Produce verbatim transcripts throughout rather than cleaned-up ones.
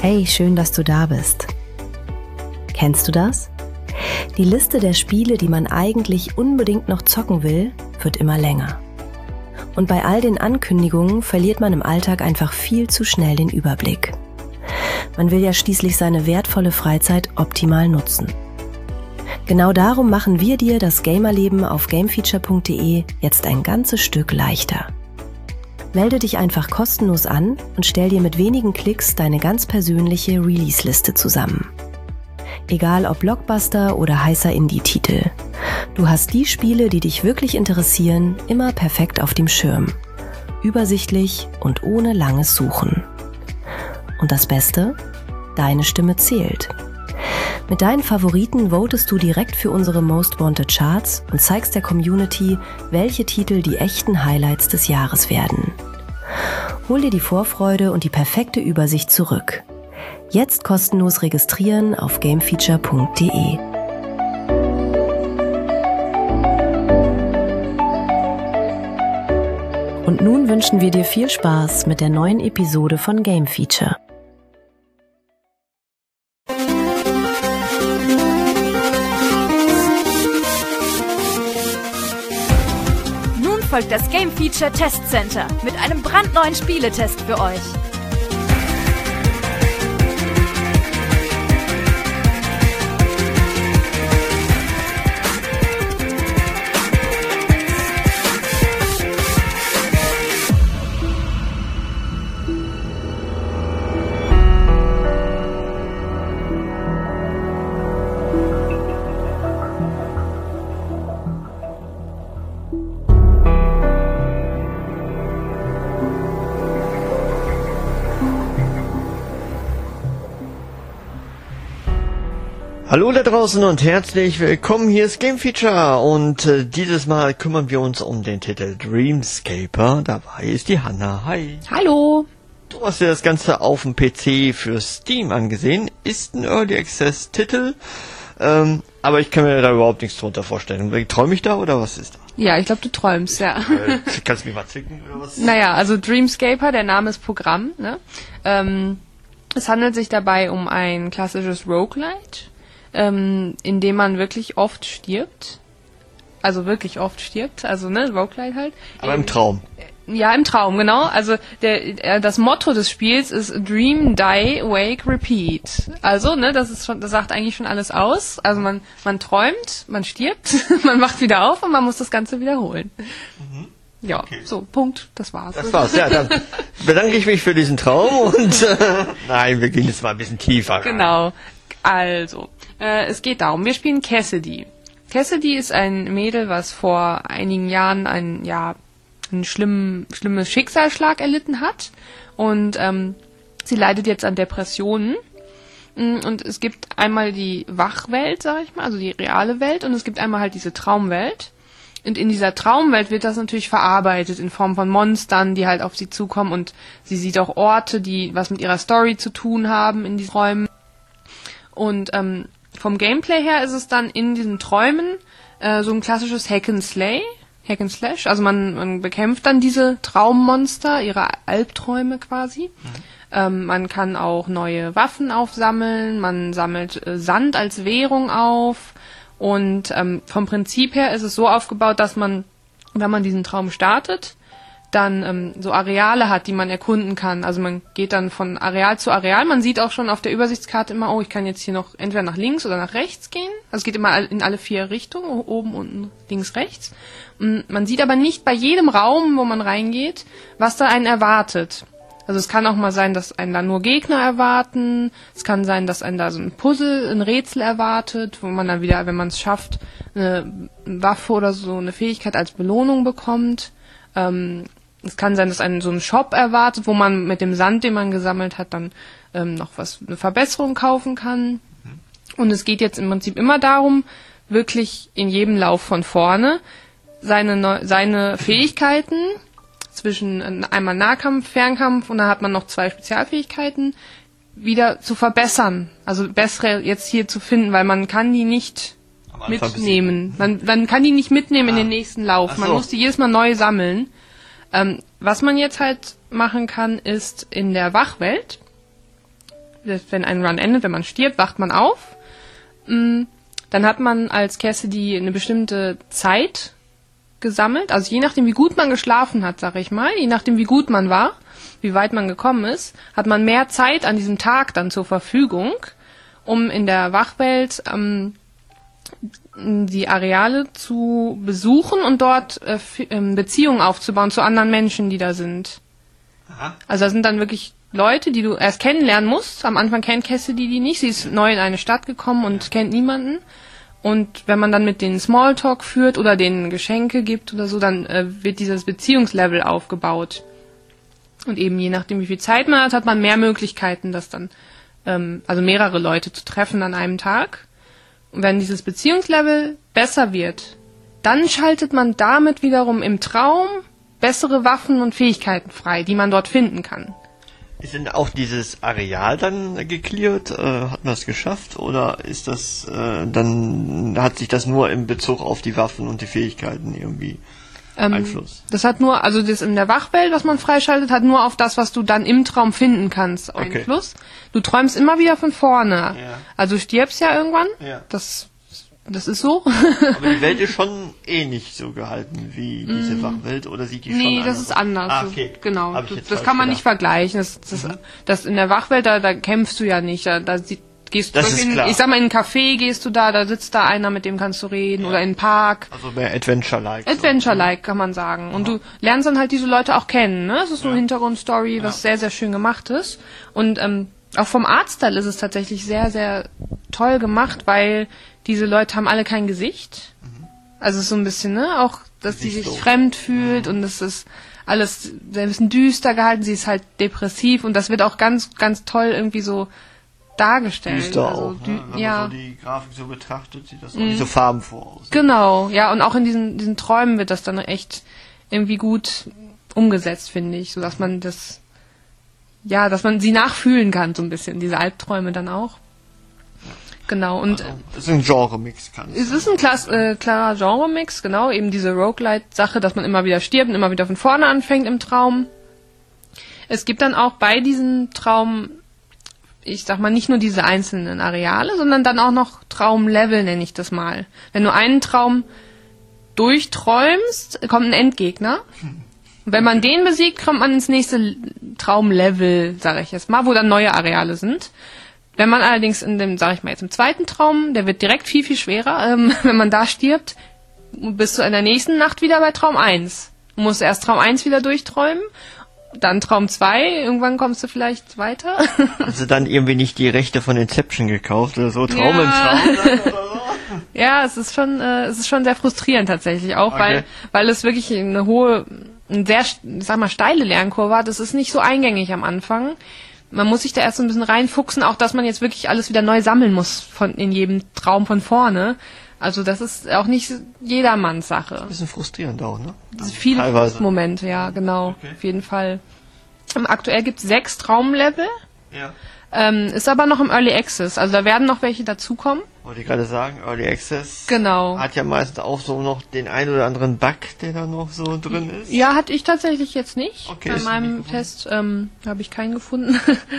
Hey, schön, dass du da bist. Kennst du das? Die Liste der Spiele, die man eigentlich unbedingt noch zocken will, wird immer länger. Und bei all den Ankündigungen verliert man im Alltag einfach viel zu schnell den Überblick. Man will ja schließlich seine wertvolle Freizeit optimal nutzen. Genau darum machen wir dir das Gamerleben auf gamefeature punkt de jetzt ein ganzes Stück leichter. Melde dich einfach kostenlos an und stell dir mit wenigen Klicks deine ganz persönliche Release-Liste zusammen. Egal ob Blockbuster oder heißer Indie-Titel. Du hast die Spiele, die dich wirklich interessieren, immer perfekt auf dem Schirm. Übersichtlich und ohne langes Suchen. Und das Beste? Deine Stimme zählt. Mit deinen Favoriten votest du direkt für unsere Most Wanted Charts und zeigst der Community, welche Titel die echten Highlights des Jahres werden. Hol dir die Vorfreude und die perfekte Übersicht zurück. Jetzt kostenlos registrieren auf gamefeature punkt de. Und nun wünschen wir dir viel Spaß mit der neuen Episode von Game Feature. Folgt das Game Feature Test Center mit einem brandneuen Spieletest für euch. Hallo da draußen und herzlich willkommen, hier ist Game Feature und äh, dieses Mal kümmern wir uns um den Titel Dreamscaper. Dabei ist die Hanna. Hi. Hallo. Du hast dir das Ganze auf dem P C für Steam angesehen. Ist ein Early Access Titel, ähm, aber ich kann mir da überhaupt nichts drunter vorstellen. Träume ich da oder was ist da? Ja, ich glaube, du träumst, ja. Äh, kannst du mich mal zwicken oder was? Naja, also Dreamscaper, der Name ist Programm, ne? Ähm, es handelt sich dabei um ein klassisches Roguelite. Ähm, in dem man wirklich oft stirbt. Also wirklich oft stirbt. Also, ne, Roguelite halt. Aber im Traum. Ja, im Traum, genau. Also, der, äh, das Motto des Spiels ist Dream, Die, Wake, Repeat. Also, ne, das ist schon, das sagt eigentlich schon alles aus. Also, man, man träumt, man stirbt, man wacht wieder auf und man muss das Ganze wiederholen. Mhm. Ja, okay. So, Punkt, das war's. Das war's, ja, dann bedanke ich mich für diesen Traum und, äh, nein, wir gehen jetzt mal ein bisschen tiefer rein. Genau. Also, äh, es geht darum, wir spielen Cassidy. Cassidy ist ein Mädel, was vor einigen Jahren ein, ja, einen schlimmen, schlimmes Schicksalsschlag erlitten hat. Und ähm, sie leidet jetzt an Depressionen. Und es gibt einmal die Wachwelt, sag ich mal, also die reale Welt, und es gibt einmal halt diese Traumwelt. Und in dieser Traumwelt wird das natürlich verarbeitet in Form von Monstern, die halt auf sie zukommen. Und sie sieht auch Orte, die was mit ihrer Story zu tun haben in diesen Räumen. Und ähm, vom Gameplay her ist es dann in diesen Träumen äh, so ein klassisches Hack and Slay, Hack and Slash. Also man, man bekämpft dann diese Traummonster, ihre Albträume quasi. Mhm. Ähm, man kann auch neue Waffen aufsammeln, man sammelt äh, Sand als Währung auf. Und ähm, vom Prinzip her ist es so aufgebaut, dass man, wenn man diesen Traum startet, dann ähm, so Areale hat, die man erkunden kann. Also man geht dann von Areal zu Areal. Man sieht auch schon auf der Übersichtskarte immer, oh, ich kann jetzt hier noch entweder nach links oder nach rechts gehen. Also es geht immer in alle vier Richtungen, oben, unten, links, rechts. Und man sieht aber nicht bei jedem Raum, wo man reingeht, was da einen erwartet. Also es kann auch mal sein, dass einen da nur Gegner erwarten. Es kann sein, dass einen da so ein Puzzle, ein Rätsel erwartet, wo man dann wieder, wenn man es schafft, eine Waffe oder so eine Fähigkeit als Belohnung bekommt. Ähm, Es kann sein, dass einen so ein Shop erwartet, wo man mit dem Sand, den man gesammelt hat, dann ähm, noch was, eine Verbesserung kaufen kann. Und es geht jetzt im Prinzip immer darum, wirklich in jedem Lauf von vorne seine, Neu- seine Fähigkeiten zwischen einmal Nahkampf, Fernkampf und dann hat man noch zwei Spezialfähigkeiten, wieder zu verbessern. Also bessere jetzt hier zu finden, weil man kann die nicht mitnehmen. Man, man kann die nicht mitnehmen ah. in den nächsten Lauf. So. Man muss die jedes Mal neu sammeln. Ähm, was man jetzt halt machen kann, ist in der Wachwelt wenn ein Run endet, wenn man stirbt, wacht man auf. Dann hat man als Cassidy eine bestimmte Zeit gesammelt. Also je nachdem, wie gut man geschlafen hat, sag ich mal, je nachdem, wie gut man war, wie weit man gekommen ist, hat man mehr Zeit an diesem Tag dann zur Verfügung, um in der Wachwelt ähm, die Areale zu besuchen und dort äh, Beziehungen aufzubauen zu anderen Menschen, die da sind. Aha. Also da sind dann wirklich Leute, die du erst kennenlernen musst. Am Anfang kennt Cassidy die nicht. Sie ist neu in eine Stadt gekommen und kennt niemanden. Und wenn man dann mit denen Smalltalk führt oder denen Geschenke gibt oder so, dann äh, wird dieses Beziehungslevel aufgebaut. Und eben je nachdem, wie viel Zeit man hat, hat man mehr Möglichkeiten, das dann, ähm, also mehrere Leute zu treffen an einem Tag. Und wenn dieses Beziehungslevel besser wird, dann schaltet man damit wiederum im Traum bessere Waffen und Fähigkeiten frei, die man dort finden kann. Ist denn auch dieses Areal dann gecleart? Äh, hat man es geschafft? Oder ist das, äh, dann hat sich das nur in Bezug auf die Waffen und die Fähigkeiten irgendwie ähm, Einfluss? Das hat nur, also das in der Wachwelt, was man freischaltet, hat nur auf das, was du dann im Traum finden kannst, Einfluss. Okay. Du träumst immer wieder von vorne. Ja. Also du stirbst ja irgendwann. Ja. Das Das ist so. Aber die Welt ist schon eh nicht so gehalten wie diese mm. Wachwelt, oder sieht die nee, schon anders? Nee, das ist anders. Ah, okay. Genau. Das, das kann man gedacht. nicht vergleichen. Das, das, mhm. das in der Wachwelt, da, da kämpfst du ja nicht. Da, da gehst du in, ich sag mal, in einen Café gehst du da, da sitzt da einer, mit dem kannst du reden, ja. oder in einen Park. Also mehr Adventure-like. Adventure-like, kann man sagen. Und ja. du lernst dann halt diese Leute auch kennen, ne? Das ist so eine ja. Hintergrundstory, was ja. sehr, sehr schön gemacht ist. Und ähm, auch vom Artstyle ist es tatsächlich sehr, sehr toll gemacht, weil diese Leute haben alle kein Gesicht. Mhm. Also es ist so ein bisschen, ne, auch, dass sie sich so fremd fühlt, mhm. und es ist alles ein bisschen düster gehalten. Sie ist halt depressiv und das wird auch ganz, ganz toll irgendwie so dargestellt. Düster also, auch, dü- ne? Wenn ja. man so die Grafik so betrachtet, sieht das auch mhm. nicht so farbenfroh aus. Genau, ja, und auch in diesen, diesen Träumen wird das dann echt irgendwie gut umgesetzt, finde ich, so dass man das, ja, dass man sie nachfühlen kann, so ein bisschen, diese Albträume dann auch. Genau, und also, es ist ein Genre-Mix, kann ich es sagen. ist ein klass, äh, klarer Genre-Mix, genau, eben diese Roguelite-Sache, dass man immer wieder stirbt und immer wieder von vorne anfängt im Traum. Es gibt dann auch bei diesem Traum, ich sag mal, nicht nur diese einzelnen Areale, sondern dann auch noch Traumlevel, nenne ich das mal. Wenn du einen Traum durchträumst, kommt ein Endgegner. Und wenn man den besiegt, kommt man ins nächste Traumlevel, sage ich jetzt mal, wo dann neue Areale sind. Wenn man allerdings in dem, sag ich mal jetzt im zweiten Traum, der wird direkt viel, viel schwerer, ähm, wenn man da stirbt, bist du in der nächsten Nacht wieder bei Traum eins. Du musst erst Traum eins wieder durchträumen, dann Traum zwei, irgendwann kommst du vielleicht weiter. Hast du dann irgendwie nicht die Rechte von Inception gekauft oder so? Traum ja. im Traum dann oder so? Ja, es ist schon, äh, es ist schon sehr frustrierend tatsächlich auch, okay. weil, weil es wirklich eine hohe, eine sehr, sag mal, steile Lernkurve hat. Das ist nicht so eingängig am Anfang. Man muss sich da erst so ein bisschen reinfuchsen, auch dass man jetzt wirklich alles wieder neu sammeln muss von in jedem Traum von vorne. Also das ist auch nicht jedermanns Sache. Ein bisschen frustrierend auch, ne? Also viele Teilweise. Momente, ja, genau, okay. Auf jeden Fall. Aktuell gibt es sechs Traumlevel. Ja. Ähm, ist aber noch im Early Access, also da werden noch welche dazukommen. Wollte ich gerade sagen, Early Access genau. hat ja meistens auch so noch den ein oder anderen Bug, der da noch so drin ist. Ja, hatte ich tatsächlich jetzt nicht. Okay, Bei meinem Test ähm, habe ich keinen gefunden.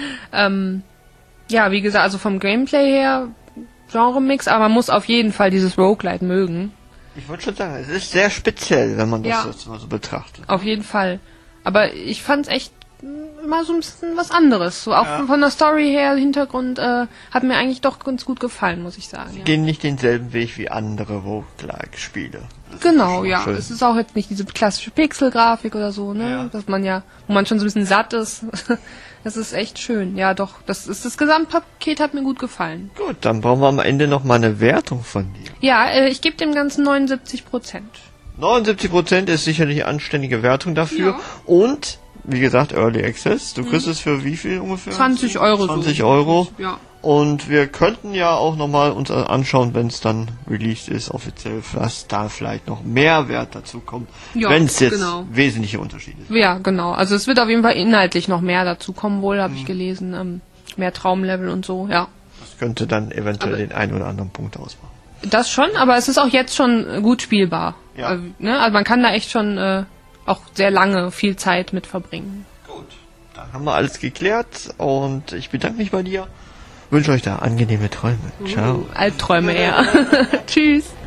ähm, ja, wie gesagt, also vom Gameplay her Genre-Mix, aber man muss auf jeden Fall dieses Roguelite mögen. Ich wollte schon sagen, es ist sehr speziell, wenn man das ja. jetzt mal so betrachtet. Auf jeden Fall. Aber ich fand es echt mal so ein bisschen was anderes. So auch ja. von der Story her, Hintergrund, äh, hat mir eigentlich doch ganz gut gefallen, muss ich sagen. Sie ja. gehen nicht denselben Weg wie andere Roguelike-Spiele. Genau, ja. Schön. Es ist auch jetzt nicht diese klassische Pixel-Grafik oder so, ne? Ja. Dass man ja, wo man schon so ein bisschen satt ist. Das ist echt schön. Ja, doch. Das ist das Gesamtpaket hat mir gut gefallen. Gut, dann brauchen wir am Ende noch mal eine Wertung von dir. Ja, äh, ich gebe dem Ganzen neunundsiebzig Prozent. neunundsiebzig Prozent ist sicherlich eine anständige Wertung dafür. Ja. Und wie gesagt, Early Access. Du kriegst mhm. es für wie viel ungefähr? zwanzig Euro. zwanzig Euro. Ja. Und wir könnten ja auch nochmal uns anschauen, wenn es dann released ist, offiziell, dass da vielleicht noch mehr Wert dazu kommt, ja, wenn es jetzt genau. wesentliche Unterschiede sind. Ja, genau. Also es wird auf jeden Fall inhaltlich noch mehr dazu kommen, wohl, habe mhm. ich gelesen. Ähm, mehr Traumlevel und so, ja. Das könnte dann eventuell aber den einen oder anderen Punkt ausmachen. Das schon, aber es ist auch jetzt schon gut spielbar. Ja. Also, ne? Also man kann da echt schon äh, auch sehr lange viel Zeit mit verbringen. Gut. Dann haben wir alles geklärt und ich bedanke mich bei dir. Wünsche euch da angenehme Träume. Ciao. Uh, Albträume eher. Tschüss.